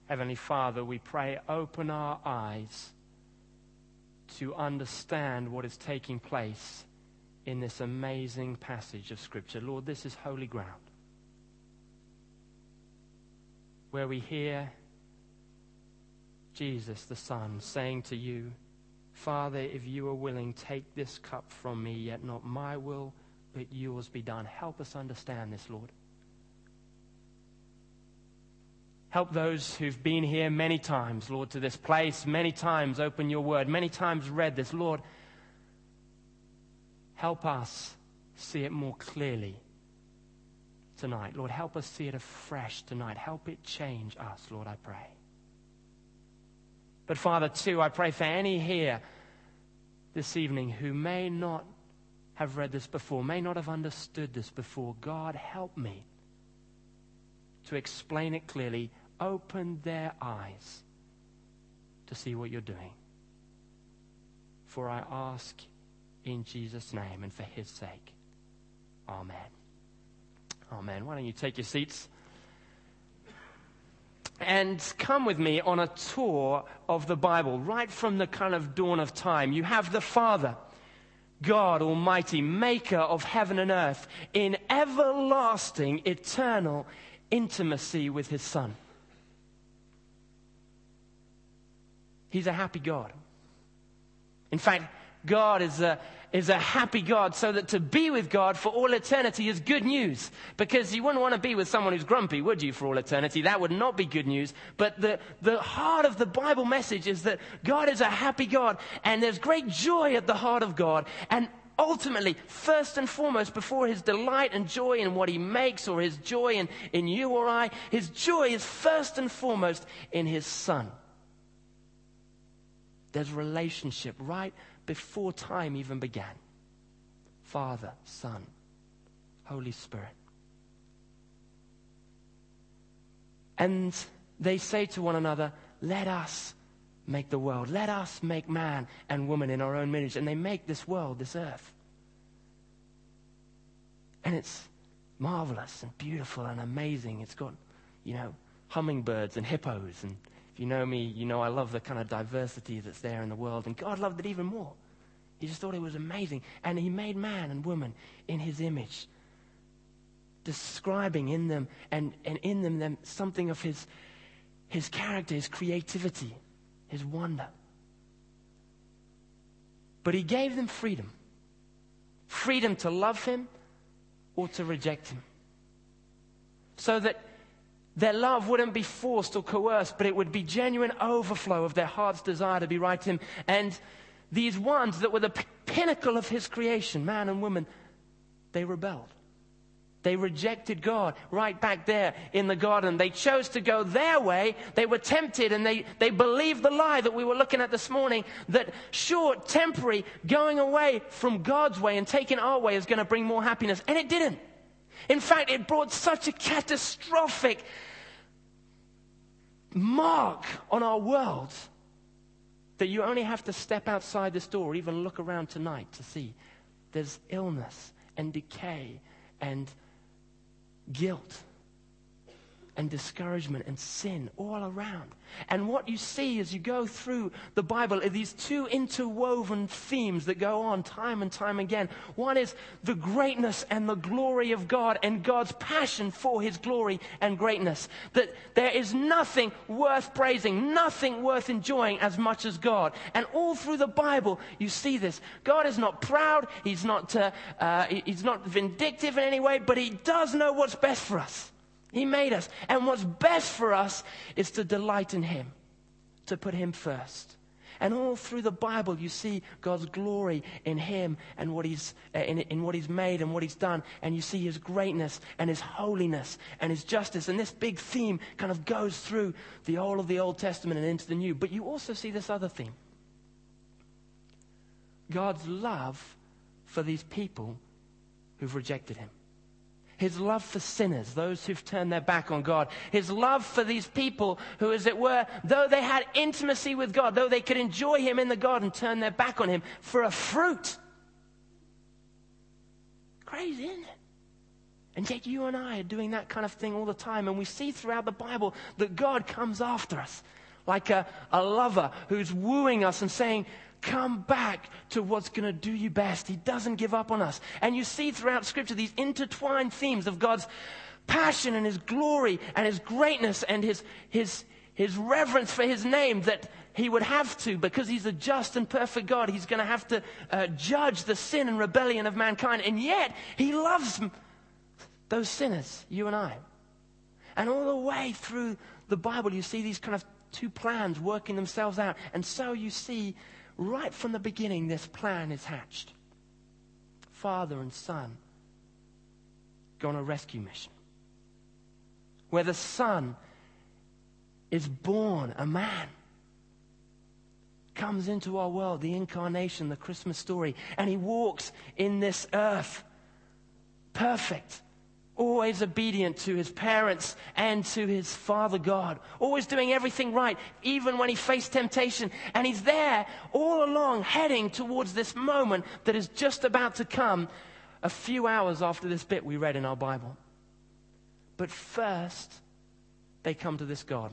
Heavenly Father, we pray, open our eyes to understand what is taking place in this amazing passage of Scripture. Lord, this is holy ground, where we hear Jesus, the Son, saying to you, Father, if you are willing, take this cup from me, yet not my will, but yours be done. Help us understand this, Lord. Help those who've been here many times, Lord, to this place, many times open your word, many times read this. Lord, help us see it more clearly tonight. Lord, help us see it afresh tonight. Help it change us, Lord, I pray. But Father, too, I pray for any here this evening who may not have read this before, may not have understood this before. God, help me to explain it clearly. Open their eyes to see what you're doing. For I ask in Jesus' name and for his sake. Amen. Amen. Why don't you take your seats and come with me on a tour of the Bible, right from the kind of dawn of time. You have the Father, God Almighty, maker of heaven and earth, in everlasting, eternal intimacy with his Son. He's a happy God. In fact, God is a happy God, so that to be with God for all eternity is good news. Because you wouldn't want to be with someone who's grumpy, would you, for all eternity? That would not be good news. But the heart of the Bible message is that God is a happy God, and there's great joy at the heart of God. And ultimately, first and foremost, before his delight and joy in what he makes, or his joy in you or I, his joy is first and foremost in his Son. There's relationship right before time even began. Father, Son, Holy Spirit. And they say to one another, let us make the world. Let us make man and woman in our own image. And they make this world, this earth. And it's marvelous and beautiful and amazing. It's got, hummingbirds and hippos. And if you know me, you know I love the kind of diversity that's there in the world. And God loved it even more. He just thought it was amazing. And he made man and woman in his image, describing in them and in them something of his character, his creativity, his wonder. But he gave them freedom. Freedom to love him or to reject him. So that their love wouldn't be forced or coerced, but it would be genuine overflow of their heart's desire to be right to him. And these ones that were the pinnacle of his creation, man and woman, they rebelled. They rejected God right back there in the garden. They chose to go their way. They were tempted, and they believed the lie that we were looking at this morning, that short, temporary, going away from God's way and taking our way is going to bring more happiness. And it didn't. In fact, it brought such a catastrophic mark on our world that you only have to step outside this door or even look around tonight to see there's illness and decay and guilt and discouragement and sin all around. And what you see as you go through the Bible are these two interwoven themes that go on time and time again. One is the greatness and the glory of God and God's passion for his glory and greatness. That there is nothing worth praising, nothing worth enjoying as much as God. And all through the Bible you see this. God is not proud, he's not vindictive in any way, but he does know what's best for us. He made us. And what's best for us is to delight in him, to put him first. And all through the Bible, you see God's glory in him and what he's in what he's made and what he's done. And you see his greatness and his holiness and his justice. And this big theme kind of goes through the whole of the Old Testament and into the New. But you also see this other theme. God's love for these people who've rejected him. His love for sinners, those who've turned their back on God. His love for these people who, as it were, though they had intimacy with God, though they could enjoy him in the garden, turn their back on him for a fruit. Crazy, isn't it? And yet you and I are doing that kind of thing all the time. And we see throughout the Bible that God comes after us like a lover who's wooing us and saying, come back to what's going to do you best. He doesn't give up on us. And you see throughout Scripture these intertwined themes of God's passion and His glory and His greatness and His reverence for His name, that He would have to, because He's a just and perfect God, He's going to have to judge the sin and rebellion of mankind. And yet He loves those sinners, you and I. And all the way through the Bible, you see these kind of two plans working themselves out. And so you see, right from the beginning, this plan is hatched. Father and Son go on a rescue mission, where the Son is born a man, comes into our world, the incarnation, the Christmas story, and He walks in this earth perfect, always obedient to His parents and to His Father God, always doing everything right, even when He faced temptation. And He's there all along, heading towards this moment that is just about to come a few hours after this bit we read in our Bible. But first, they come to this garden.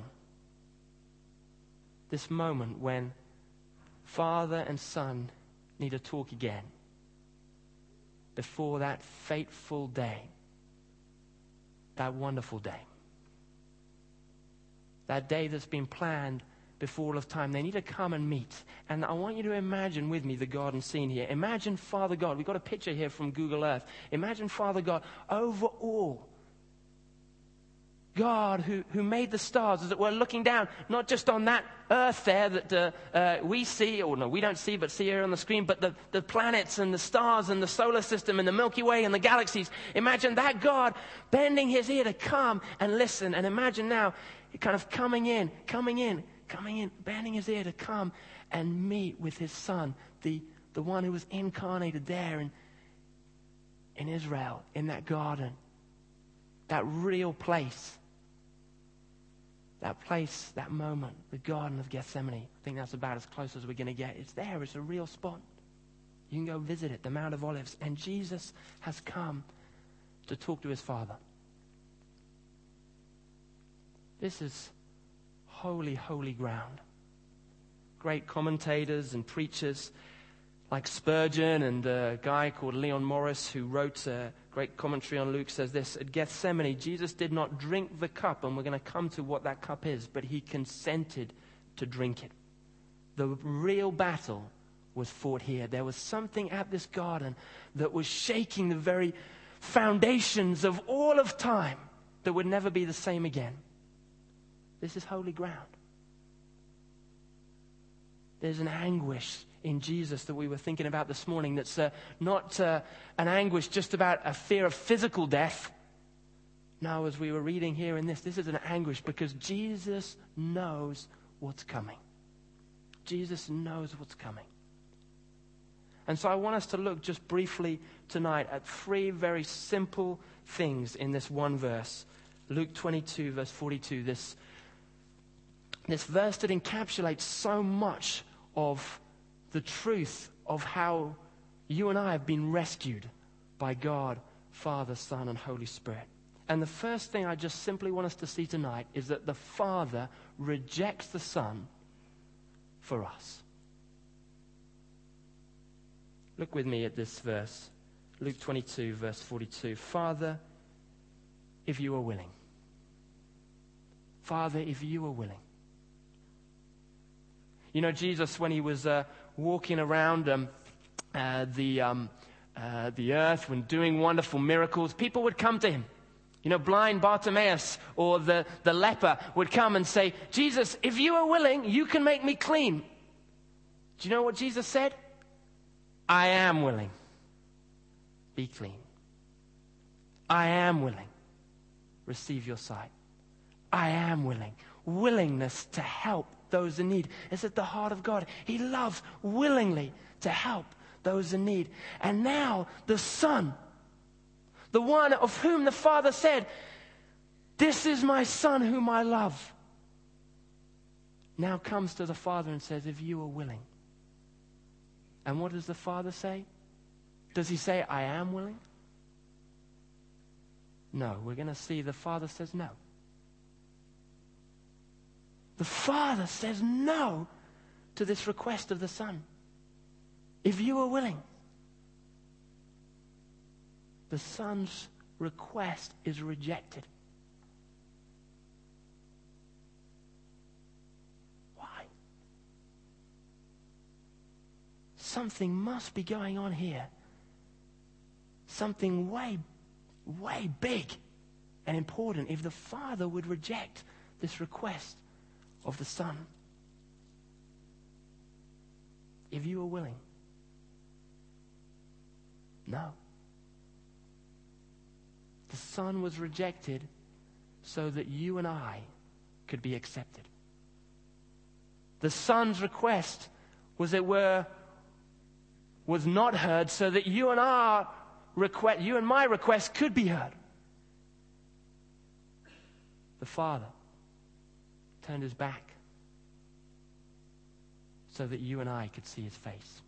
This moment when Father and Son need to talk again before that fateful day, that wonderful day, that day that's been planned before all of time. They need to come and meet. And I want you to imagine with me the garden scene here. Imagine Father God. We've got a picture here from Google Earth. Imagine Father God over all. God who made the stars, as it were, looking down, not just on that earth there that we see, or no, we don't see, but see here on the screen, but the planets and the stars and the solar system and the Milky Way and the galaxies. Imagine that God bending His ear to come and listen. And imagine now, kind of coming in, bending His ear to come and meet with His Son, the one who was incarnated there in Israel, in that garden, that real place. That place, that moment, the Garden of Gethsemane. I think that's about as close as we're going to get. It's there. It's a real spot. You can go visit it, the Mount of Olives. And Jesus has come to talk to His Father. This is holy, holy ground. Great commentators and preachers like Spurgeon and a guy called Leon Morris, who wrote a great commentary on Luke, says this: at Gethsemane, Jesus did not drink the cup, and we're going to come to what that cup is, but He consented to drink it. The real battle was fought here. There was something at this garden that was shaking the very foundations of all of time that would never be the same again. This is holy ground. There's an anguish in Jesus that we were thinking about this morning that's not an anguish just about a fear of physical death. No, as we were reading here in this is an anguish because Jesus knows what's coming. Jesus knows what's coming. And so I want us to look just briefly tonight at three very simple things in this one verse. Luke 22, verse 42. This verse that encapsulates so much of the truth of how you and I have been rescued by God, Father, Son, and Holy Spirit. And the first thing I just simply want us to see tonight is that the Father rejects the Son for us. Look with me at this verse, Luke 22, verse 42. Father, if you are willing. Father, if you are willing. You know, Jesus, when He was walking around the earth, when doing wonderful miracles, people would come to Him. You know, blind Bartimaeus or the leper would come and say, Jesus, if you are willing, you can make me clean. Do you know what Jesus said? I am willing. Be clean. I am willing. Receive your sight. I am willing. Willingness to help those in need is at the heart of God. He loves willingly to help those in need. And now the Son, the one of whom the Father said, this is my Son whom I love, now comes to the Father and says, if you are willing. And what does the Father say? Does He say, I am willing? no. We're going to see the Father says no. The Father says no to this request of the Son. If you are willing. The Son's request is rejected. Why? Something must be going on here. Something way, way big and important if the Father would reject this request of the Son. If you are willing. No. The Son was rejected so that you and I could be accepted. The Son's request was not heard so that you and my request could be heard. The Father turned his back so that you and I could see his face.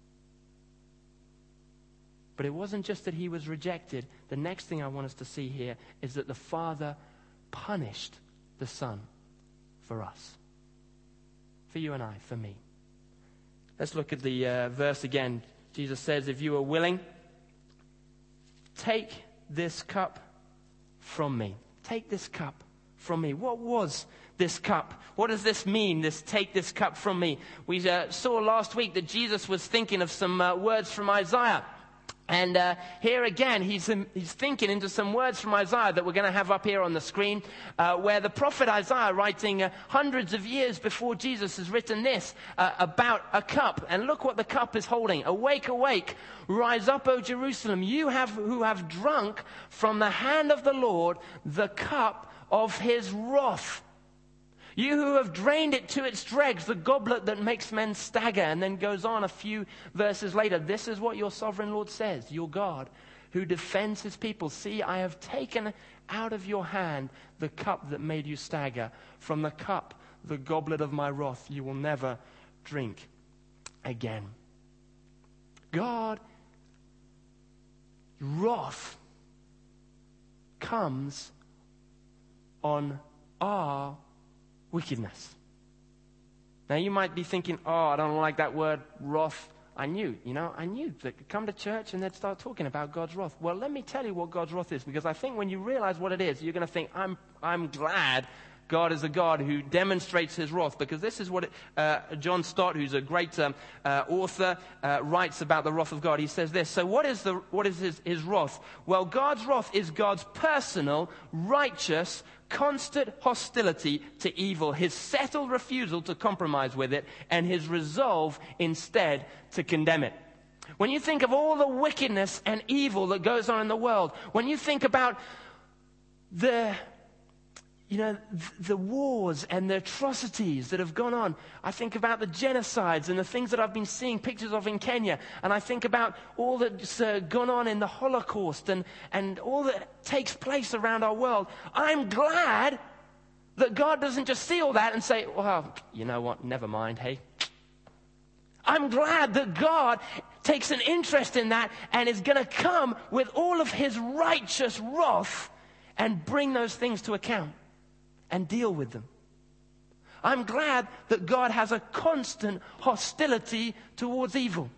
But it wasn't just that he was rejected. The next thing I want us to see here is that the Father punished the Son for us. For you and I, for me. Let's look at the verse again. Jesus says, if you are willing, take this cup from me. Take this cup from me. What was this cup? What does this mean, this take this cup from me? We saw last week that Jesus was thinking of some words from Isaiah. And here again, he's thinking into some words from Isaiah that we're going to have up here on the screen, where the prophet Isaiah, writing hundreds of years before Jesus, has written this about a cup. And look what the cup is holding. Awake, awake, rise up, O Jerusalem, who have drunk from the hand of the Lord the cup of his wrath. You who have drained it to its dregs, the goblet that makes men stagger. And then goes on a few verses later. This is what your sovereign Lord says, your God, who defends his people. See, I have taken out of your hand the cup that made you stagger. From the cup, the goblet of my wrath, you will never drink again. God's wrath comes on our wickedness. Now you might be thinking, I don't like that word wrath. I knew that come to church and they'd start talking about God's wrath. Well, let me tell you what God's wrath is, because I think when you realize what it is, you're going to think, I'm glad God is a God who demonstrates his wrath, because this is what John Stott, who's a great author, writes about the wrath of God. He says this. So what is his wrath? Well, God's wrath is God's personal, righteous, constant hostility to evil, his settled refusal to compromise with it, and his resolve instead to condemn it. When you think of all the wickedness and evil that goes on in the world, when you think about the wars and the atrocities that have gone on. I think about the genocides and the things that I've been seeing pictures of in Kenya. And I think about all that's gone on in the Holocaust and all that takes place around our world. I'm glad that God doesn't just see all that and say, well, you know what, never mind, hey. I'm glad that God takes an interest in that and is going to come with all of his righteous wrath and bring those things to account and deal with them. I'm glad that God has a constant hostility towards evil.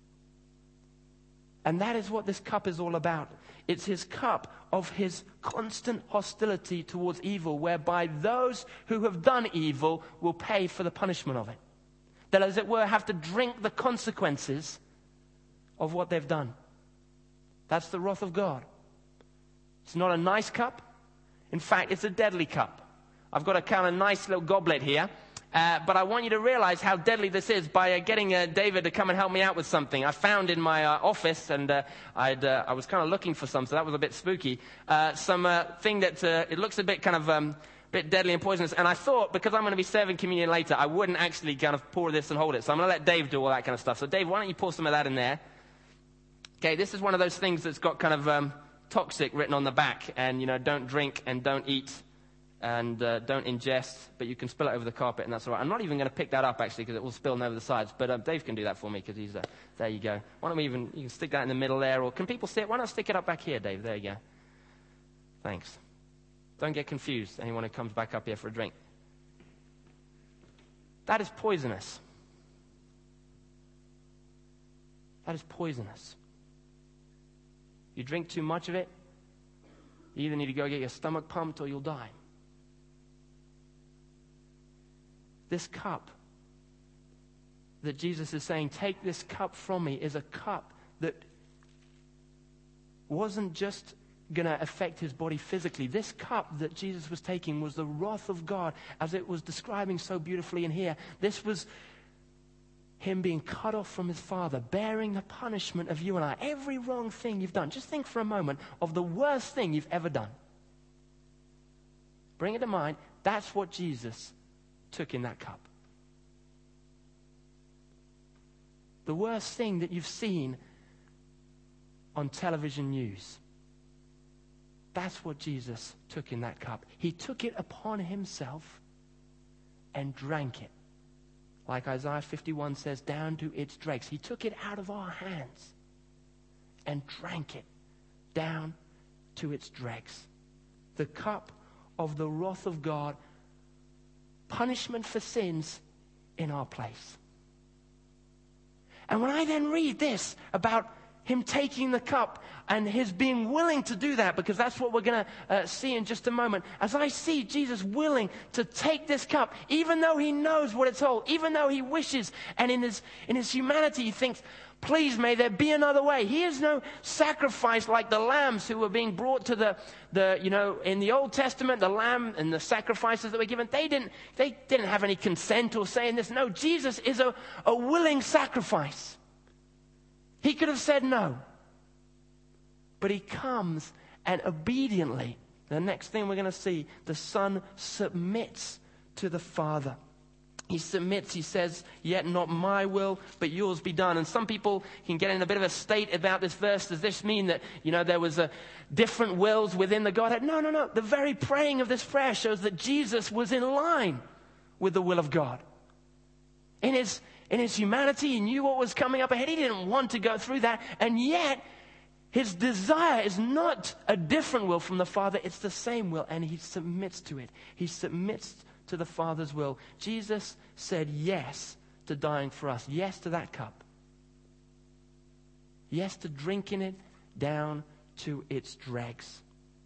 And that is what this cup is all about. It's his cup of his constant hostility towards evil, whereby those who have done evil will pay for the punishment of it. That, as it were, have to drink the consequences of what they've done. That's the wrath of God. It's not a nice cup. In fact, it's a deadly cup. I've got a kind of nice little goblet here, but I want you to realize how deadly this is by getting David to come and help me out with something. I found in my office, and I was kind of looking for some, so that was a bit spooky, some thing that it looks a bit kind of bit deadly and poisonous. And I thought, because I'm going to be serving communion later, I wouldn't actually kind of pour this and hold it. So I'm going to let Dave do all that kind of stuff. So Dave, why don't you pour some of that in there? Okay, this is one of those things that's got kind of toxic written on the back, and don't drink and don't eat. And don't ingest, but you can spill it over the carpet, and that's all right. I'm not even going to pick that up, actually, because it will spill over the sides. But Dave can do that for me, because he's there you go. Why don't you can stick that in the middle there, or can people see it? Why not stick it up back here, Dave? There you go. Thanks. Don't get confused, anyone who comes back up here for a drink. That is poisonous. That is poisonous. You drink too much of it, you either need to go get your stomach pumped or you'll die. This cup that Jesus is saying, take this cup from me, is a cup that wasn't just going to affect his body physically. This cup that Jesus was taking was the wrath of God, as it was describing so beautifully in here. This was him being cut off from his Father, bearing the punishment of you and I. Every wrong thing you've done. Just think for a moment of the worst thing you've ever done. Bring it to mind. That's what Jesus took in that cup. The worst thing that you've seen on television news. That's what Jesus took in that cup. He took it upon himself and drank it. Like Isaiah 51 says, down to its dregs. He took it out of our hands and drank it down to its dregs. The cup of the wrath of God, punishment for sins in our place. And when I then read this about him taking the cup and his being willing to do that, because that's what we're going to see in just a moment. As I see Jesus willing to take this cup, even though he knows what it's all, even though he wishes, and in his humanity he thinks, please may there be another way. He is no sacrifice like the lambs who were being brought to the in the Old Testament, the lamb and the sacrifices that were given. They didn't have any consent or say in this. No, Jesus is a willing sacrifice. He could have said no. But he comes and obediently, the next thing we're going to see, the Son submits to the Father. He submits, he says, yet not my will, but yours be done. And some people can get in a bit of a state about this verse. Does this mean that, there was different wills within the Godhead? No. The very praying of this prayer shows that Jesus was in line with the will of God. In his humanity, he knew what was coming up ahead. He didn't want to go through that. And yet, his desire is not a different will from the Father. It's the same will, and he submits to it. He submits to the Father's will. Jesus said yes to dying for us. Yes to that cup. Yes to drinking it down to its dregs.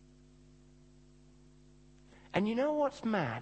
And you know what's mad?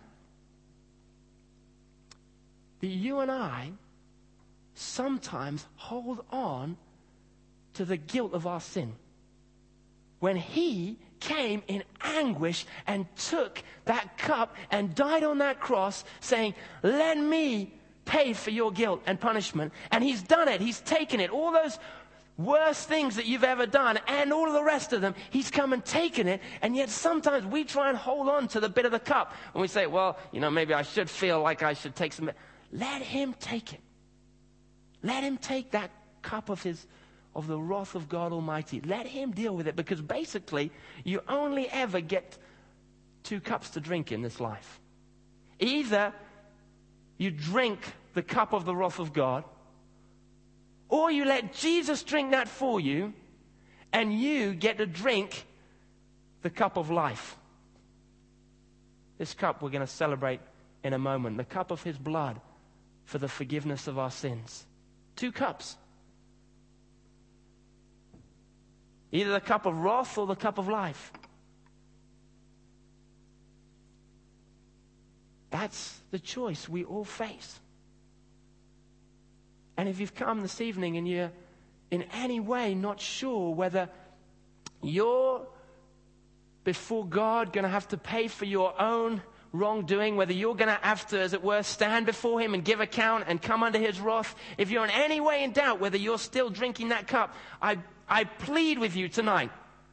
That you and I sometimes hold on to the guilt of our sin. When he came in anguish and took that cup and died on that cross saying, let me pay for your guilt and punishment. And he's done it. He's taken it. All those worst things that you've ever done and all of the rest of them, he's come and taken it. And yet sometimes we try and hold on to the bit of the cup. And we say, well, maybe I should feel like I should take some. Let him take it. Let him take that cup of the wrath of God Almighty. Let him deal with it, because basically you only ever get 2 cups to drink in this life. Either you drink the cup of the wrath of God, or you let Jesus drink that for you, and you get to drink the cup of life. This cup we're going to celebrate in a moment. The cup of his blood for the forgiveness of our sins. 2 cups. Either the cup of wrath or the cup of life. That's the choice we all face. And if you've come this evening and you're in any way not sure whether you're before God going to have to pay for your own wrongdoing, whether you're going to have to, as it were, stand before him and give account and come under his wrath, if you're in any way in doubt whether you're still drinking that cup, I plead with you tonight.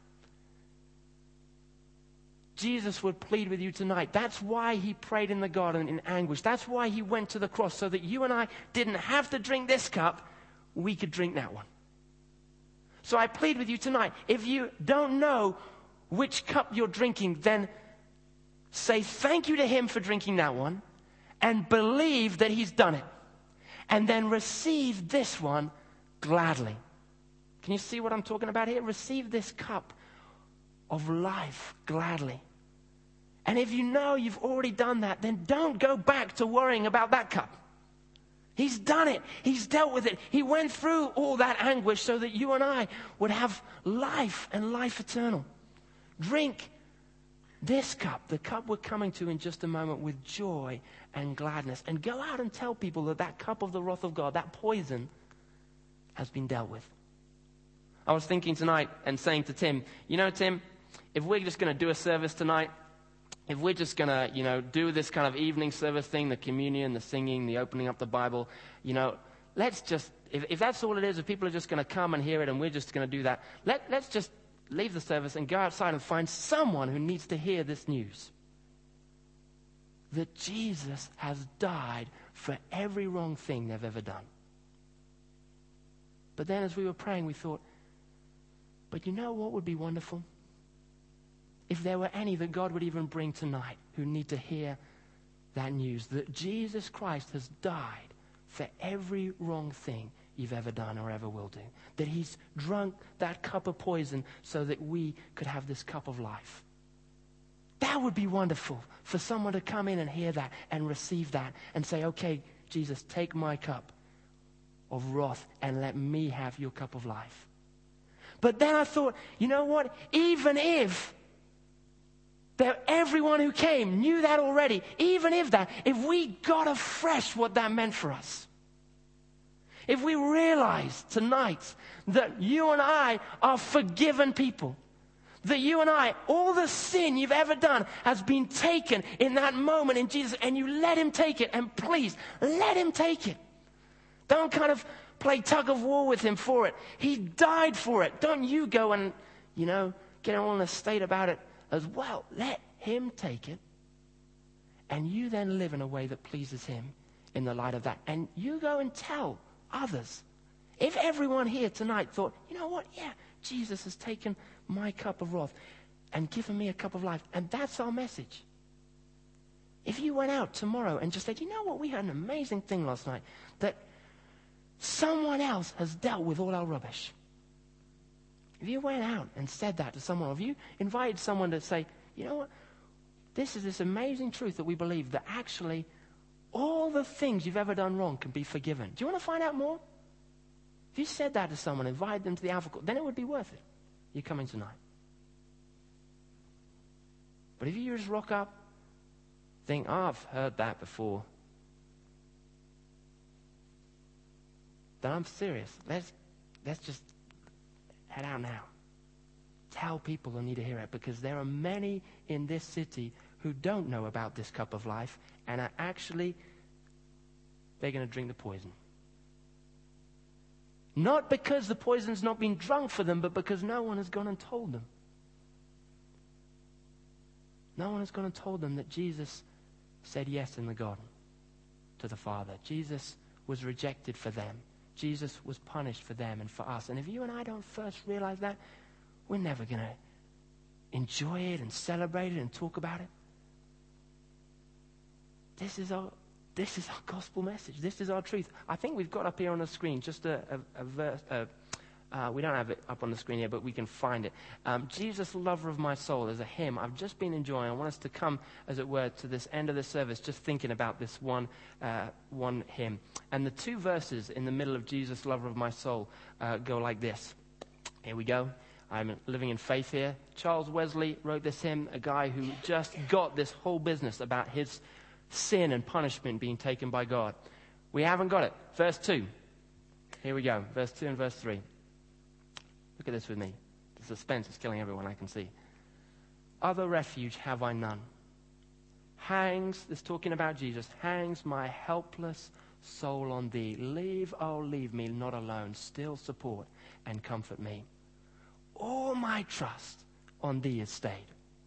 Jesus would plead with you tonight. That's why he prayed in the garden in anguish. That's why he went to the cross, so that you and I didn't have to drink this cup, we could drink that one. So I plead with you tonight. If you don't know which cup you're drinking, then say thank you to him for drinking that one and believe that he's done it. And then receive this one gladly. Can you see what I'm talking about here? Receive this cup of life gladly. And if you know you've already done that, then don't go back to worrying about that cup. He's done it. He's dealt with it. He went through all that anguish so that you and I would have life and life eternal. Drink this cup, the cup we're coming to in just a moment, with joy and gladness. And go out and tell people that that cup of the wrath of God, that poison, has been dealt with. I was thinking tonight and saying to Tim, you know, Tim, if we're just going to do a service tonight, if we're just going to, do this kind of evening service thing, the communion, the singing, the opening up the Bible, let's just, if that's all it is, if people are just going to come and hear it and we're just going to do that, let's just leave the service and go outside and find someone who needs to hear this news. That Jesus has died for every wrong thing they've ever done. But then as we were praying, we thought, but you know what would be wonderful? If there were any that God would even bring tonight who need to hear that news, that Jesus Christ has died for every wrong thing you've ever done or ever will do. That he's drunk that cup of poison so that we could have this cup of life. That would be wonderful for someone to come in and hear that and receive that and say, okay, Jesus, take my cup of wrath and let me have your cup of life. But then I thought, you know what? Even if everyone who came knew that already, even if we got afresh what that meant for us, if we realized tonight that you and I are forgiven people, that you and I, all the sin you've ever done has been taken in that moment in Jesus, and you let him take it, and please, let him take it. Don't kind of play tug of war with him for it. He died for it. Don't you go and, get all in a state about it as well. Let him take it, and you then live in a way that pleases him in the light of that. And you go and tell others. If everyone here tonight thought, you know what, yeah, Jesus has taken my cup of wrath and given me a cup of life, and that's our message. If you went out tomorrow and just said, you know what, we had an amazing thing last night, that someone else has dealt with all our rubbish. If you went out and said that to someone, or if you invited someone to say, you know what, this is this amazing truth that we believe, that actually all the things you've ever done wrong can be forgiven. Do you want to find out more? If you said that to someone, invited them to the Alpha Course, then it would be worth it. You're coming tonight. But if you just rock up, think, oh, I've heard that before, then I'm serious. Let's just head out now. Tell people who need to hear it, because there are many in this city who don't know about this cup of life and are actually, they're going to drink the poison. Not because the poison's not been drunk for them, but because no one has gone and told them. No one has gone and told them that Jesus said yes in the garden to the Father. Jesus was rejected for them. Jesus was punished for them and for us. And if you and I don't first realize that, we're never going to enjoy it and celebrate it and talk about it. This is our gospel message. This is our truth. I think we've got up here on the screen just a verse. We don't have it up on the screen here, but we can find it. Jesus, lover of my soul, is a hymn I've just been enjoying. I want us to come, as it were, to this end of the service just thinking about this one hymn. And the two verses in the middle of Jesus, lover of my soul, go like this. Here we go. I'm living in faith here. Charles Wesley wrote this hymn, a guy who just got this whole business about his sin and punishment being taken by God. We haven't got it. Verse 2. Here we go. Verse 2 and verse 3. Look at this with me. The suspense is killing everyone, I can see. Other refuge have I none. Hangs, this talking about Jesus, hangs my helpless soul on thee. Leave, oh leave me not alone. Still support and comfort me. All my trust on thee is stayed.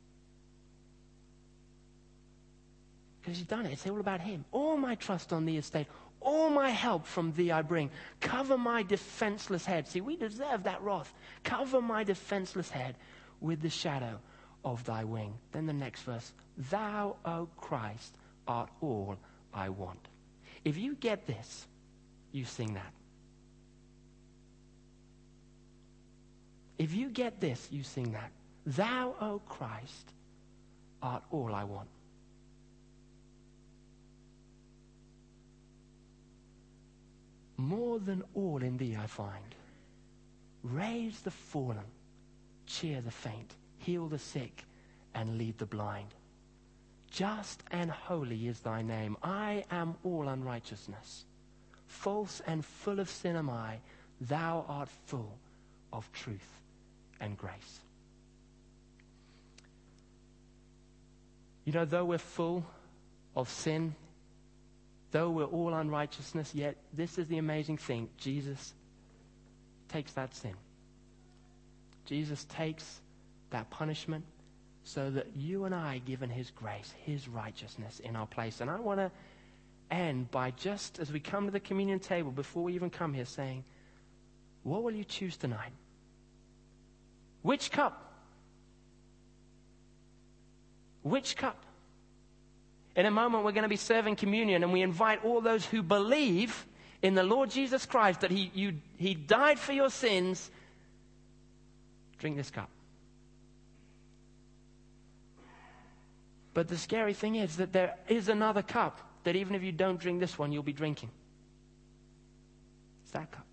Because he's done it. It's all about him. All my trust on thee is stayed. All my help from thee I bring. Cover my defenseless head. See, we deserve that wrath. Cover my defenseless head with the shadow of thy wing. Then the next verse. Thou, O Christ, art all I want. If you get this, you sing that. If you get this, you sing that. Thou, O Christ, art all I want. More than all in thee I find. Raise the fallen, cheer the faint, heal the sick, and lead the blind. Just and holy is thy name. I am all unrighteousness. False and full of sin am I. Thou art full of truth and grace. You know, though we're full of sin, though we're all unrighteousness, yet this is the amazing thing. Jesus takes that sin. Jesus takes that punishment so that you and I, given his grace, his righteousness in our place. And I want to end by, just as we come to the communion table, before we even come here, saying, what will you choose tonight? Which cup? Which cup? In a moment, we're going to be serving communion, and we invite all those who believe in the Lord Jesus Christ, that he died for your sins. Drink this cup. But the scary thing is that there is another cup that even if you don't drink this one, you'll be drinking. It's that cup.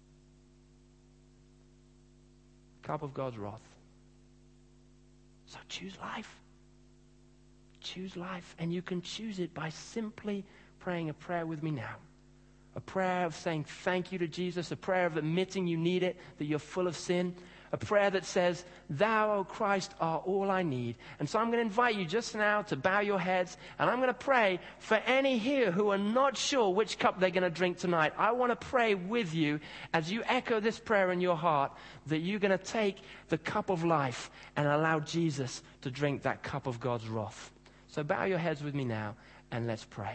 Cup of God's wrath. So choose life. Choose life. And you can choose it by simply praying a prayer with me now. A prayer of saying thank you to Jesus. A prayer of admitting you need it, that you're full of sin. A prayer that says, Thou, O Christ, are all I need. And so I'm going to invite you just now to bow your heads. And I'm going to pray for any here who are not sure which cup they're going to drink tonight. I want to pray with you as you echo this prayer in your heart, that you're going to take the cup of life and allow Jesus to drink that cup of God's wrath. So bow your heads with me now and let's pray.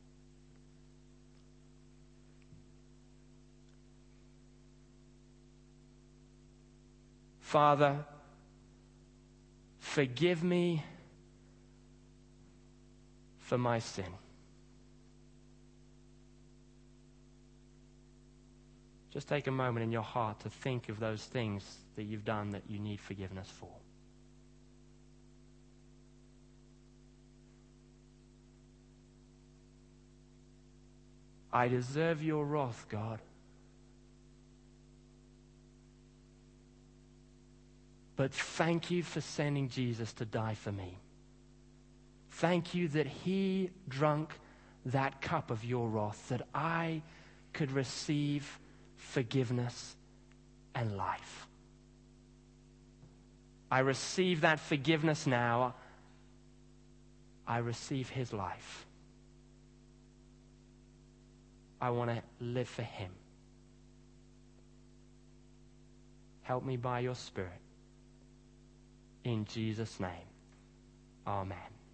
Father, forgive me for my sin. Just take a moment in your heart to think of those things that you've done that you need forgiveness for. I deserve your wrath, God. But thank you for sending Jesus to die for me. Thank you that he drank that cup of your wrath, that I could receive forgiveness and life. I receive that forgiveness now. I receive his life. I want to live for him. Help me by your Spirit. In Jesus' name, amen.